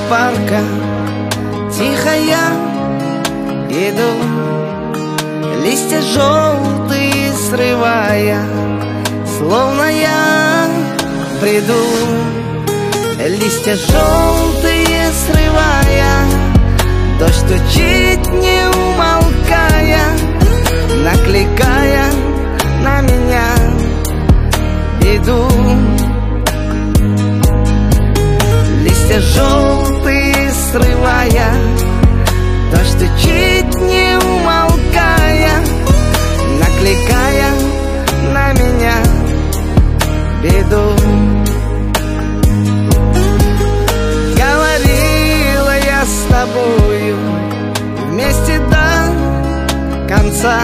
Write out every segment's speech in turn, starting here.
парка тихо я иду, листья желтые срывая, словно я бреду. Листья желтые срывая, дождь стучит не умолкая, накликая на меня беду. Листья желтые срывая, дождь стучит не умолкая, накликая на меня беду. Говорила я с тобою вместе до конца,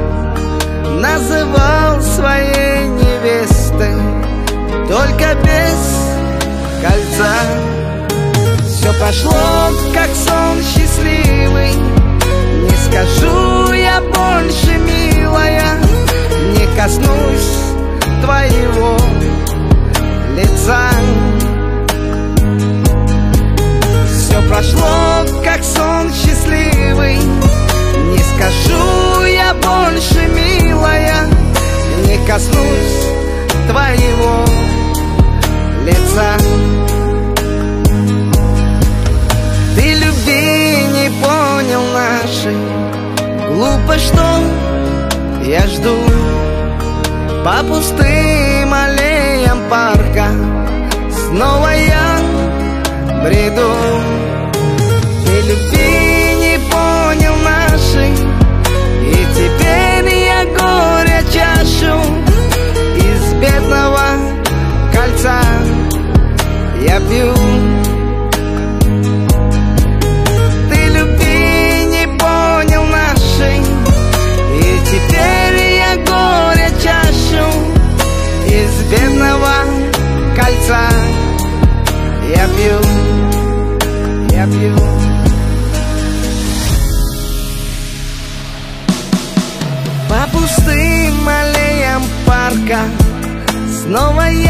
называл своей невестой, только без кольца. Все прошло, как сон счастливый, не скажу я больше, милая, не коснусь твоего лица. Все прошло, как сон счастливый, не скажу я больше, милая, не коснусь твоего лица. Ты любви не понял нашей, глупо, что я жду по пустым аллеям парка, снова я бреду. Ты любви не понял нашей, и теперь я горя чашу из бедного кольца я пью. Ты любви не понял нашей, и теперь я горя чашу из бедного кольца я пью, я пью. По пустым аллеям парка снова